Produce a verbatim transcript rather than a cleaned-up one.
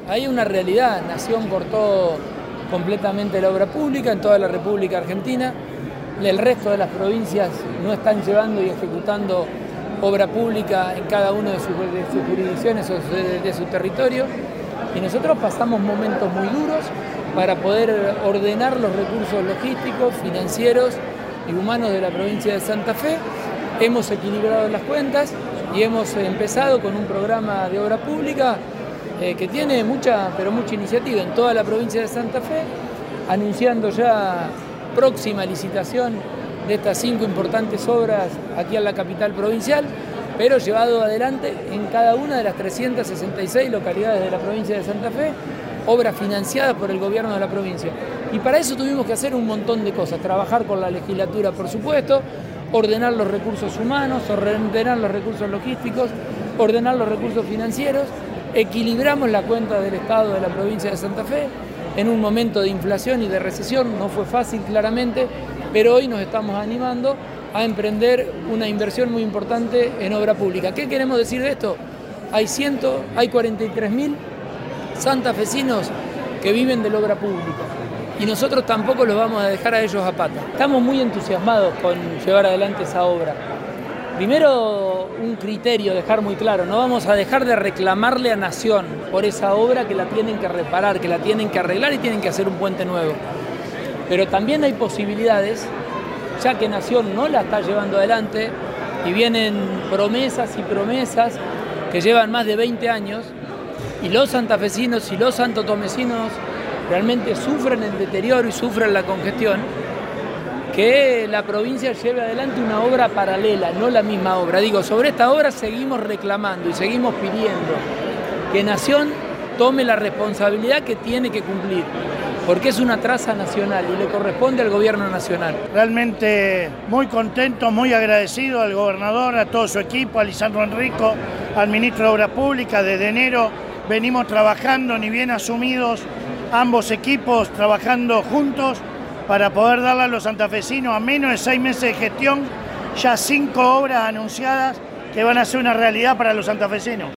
hay una realidad. Nación cortó completamente la obra pública en toda la República Argentina. El resto de las provincias no están llevando y ejecutando obra pública en cada una de sus, de sus jurisdicciones o de, de su territorio. Y nosotros pasamos momentos muy duros para poder ordenar los recursos logísticos, financieros y humanos de la provincia de Santa Fe. Hemos equilibrado las cuentas y hemos empezado con un programa de obra pública eh, que tiene mucha, pero mucha iniciativa en toda la provincia de Santa Fe, anunciando ya próxima licitación de estas cinco importantes obras aquí en la capital provincial, pero llevado adelante en cada una de las trescientas sesenta y seis localidades de la provincia de Santa Fe, obras financiadas por el gobierno de la provincia. Y para eso tuvimos que hacer un montón de cosas, trabajar con la legislatura, por supuesto, ordenar los recursos humanos, ordenar los recursos logísticos, ordenar los recursos financieros. Equilibramos la cuenta del Estado de la provincia de Santa Fe en un momento de inflación y de recesión. No fue fácil, claramente, pero hoy nos estamos animando a emprender una inversión muy importante en obra pública. ¿Qué queremos decir de esto? Hay, ciento, hay cuarenta y tres mil santafesinos que viven de la obra pública y nosotros tampoco los vamos a dejar a ellos a pata. Estamos muy entusiasmados con llevar adelante esa obra. Primero, un criterio, dejar muy claro, no vamos a dejar de reclamarle a Nación por esa obra, que la tienen que reparar, que la tienen que arreglar y tienen que hacer un puente nuevo. Pero también hay posibilidades, ya que Nación no la está llevando adelante y vienen promesas y promesas que llevan más de veinte años, y los santafesinos y los santotomecinos realmente sufren el deterioro y sufren la congestión, que la provincia lleve adelante una obra paralela, no la misma obra. Digo, sobre esta obra seguimos reclamando y seguimos pidiendo que Nación tome la responsabilidad que tiene que cumplir, porque es una traza nacional y le corresponde al gobierno nacional. Realmente muy contento, muy agradecido al gobernador, a todo su equipo, a Lisandro Enrico, al ministro de Obras Públicas. Desde enero venimos trabajando, ni bien asumidos, ambos equipos trabajando juntos para poder darle a los santafesinos, a menos de seis meses de gestión, ya cinco obras anunciadas que van a ser una realidad para los santafesinos.